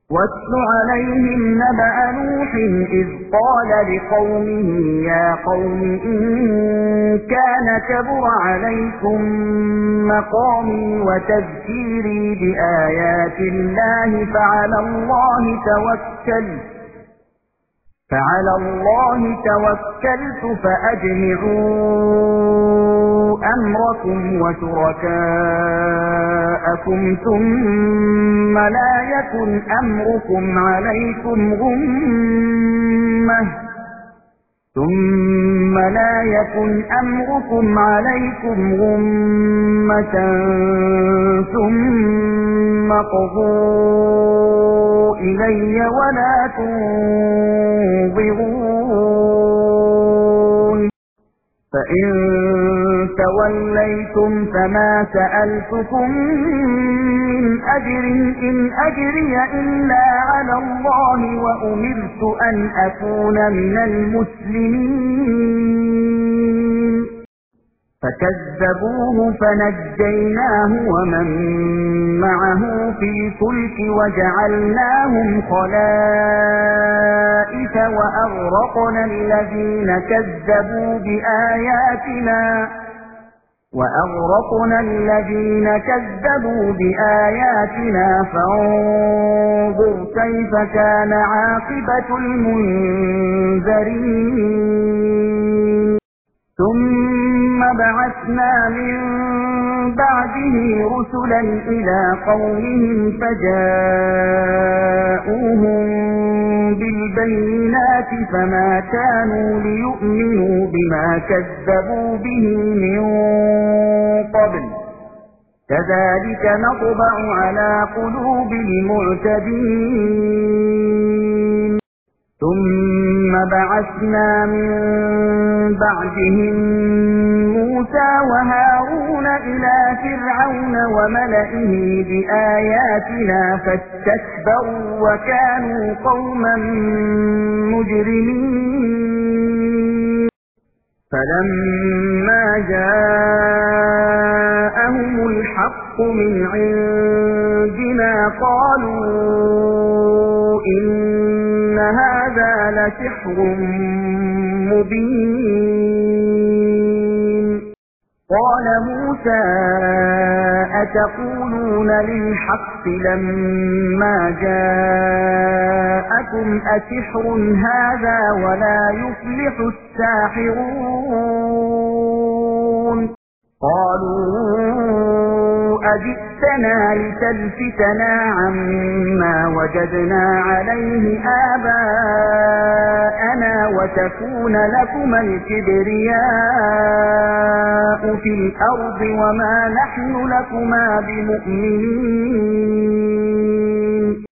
واتل عليهم نبأ نوح إذ قال لقومه يا قوم إن كان كبر عليكم مقامي وتذكيري بآيات الله فعلى الله توكلت فأجمعوا أمركم وشركاءكم ثم لا يكن أمركم عليكم غمة ثم قضوا إلي ولا تنظرون فإن توليتم فما سألتكم من أجر إن أجري إلا على الله وأمرت أن أكون من المسلمين فكذبوه فنجيناه ومن معه في الفلك وجعلناهم خلائف وأغرقنا الذين كذبوا بآياتنا فانظر كيف كان عاقبة المنذرين ثم بعثنا من بعده رسلا إلى قومهم فجاءوهم بالبينات فما كانوا ليؤمنوا بما كذبوا به من قبل كذلك نطبع على قلوب المعتدين ثم بعثنا من بعدهم موسى وهارون إلى فرعون وملئه بآياتنا فاستكبروا وكانوا قوما مجرمين فلما جاءهم الحق من عندنا قالوا إن هذا لسحر مبين قال موسى أتقولون للحق لما جاءكم أسحر هذا ولا يفلح الساحرون قالوا أجئتنا لتلفتنا عما وجدنا عليه آباءنا وتكون لكما الكبرياء في الأرض وما نحن لكما بمؤمنين